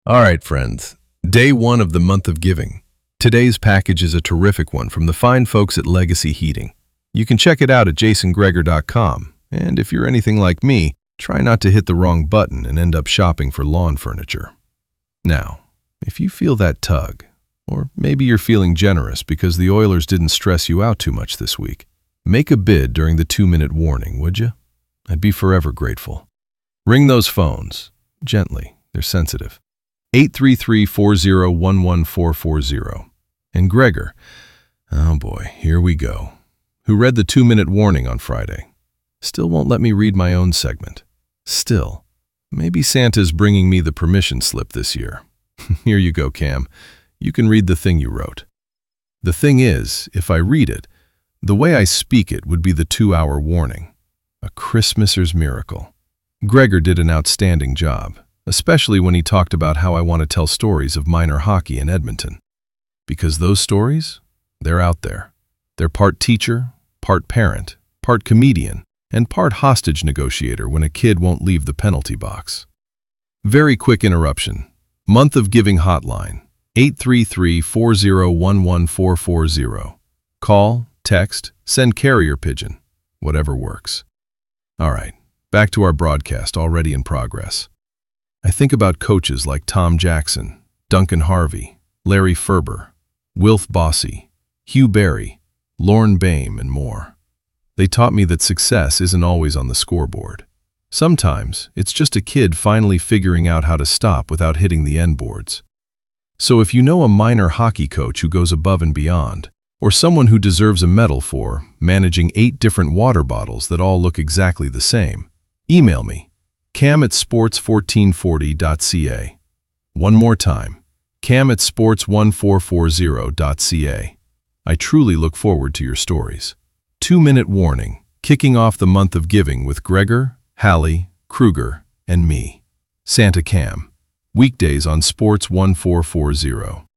All right, friends. Day 1 of the month of giving. Today's package is a terrific one from the fine folks at Legacy Heating. You can check it out at jasongregor.com. And if you're anything like me, try not to hit the wrong button and end up shopping for lawn furniture. Now, if you feel that tug, or maybe you're feeling generous because the Oilers didn't stress you out too much this week, make a bid during the 2-minute warning, would you? I'd be forever grateful. Ring those phones. Gently. They're sensitive. 833-4011440. And Gregor, oh boy, here we go, who read the 2-minute warning on Friday, still won't let me read my own segment. Still, maybe Santa's bringing me the permission slip this year. Here you go, Cam. You can read the thing you wrote. The thing is, if I read it, the way I speak it would be the 2-hour warning. A Christmaser's miracle. Gregor did an outstanding job, especially when he talked about how I want to tell stories of minor hockey in Edmonton. Because those stories, they're out there. They're part teacher, part parent, part comedian, and part hostage negotiator when a kid won't leave the penalty box. Very quick interruption. Month of Giving hotline, 833-4011440. Call, text, send carrier pigeon, whatever works. All right, back to our broadcast already in progress. I think about coaches like Tom Jackson, Duncan Harvey, Larry Ferber, Wilf Bossy, Hugh Barry, Lorne Bame, and more. They taught me that success isn't always on the scoreboard. Sometimes it's just a kid finally figuring out how to stop without hitting the end boards. So if you know a minor hockey coach who goes above and beyond, or someone who deserves a medal for managing 8 different water bottles that all look exactly the same, email me. cam@sports1440.ca. One more time, cam@sports1440.ca. I truly look forward to your stories. 2-minute warning, kicking off the month of giving with Gregor, Hallie, Kruger, and me. Santa Cam. Weekdays on Sports 1440.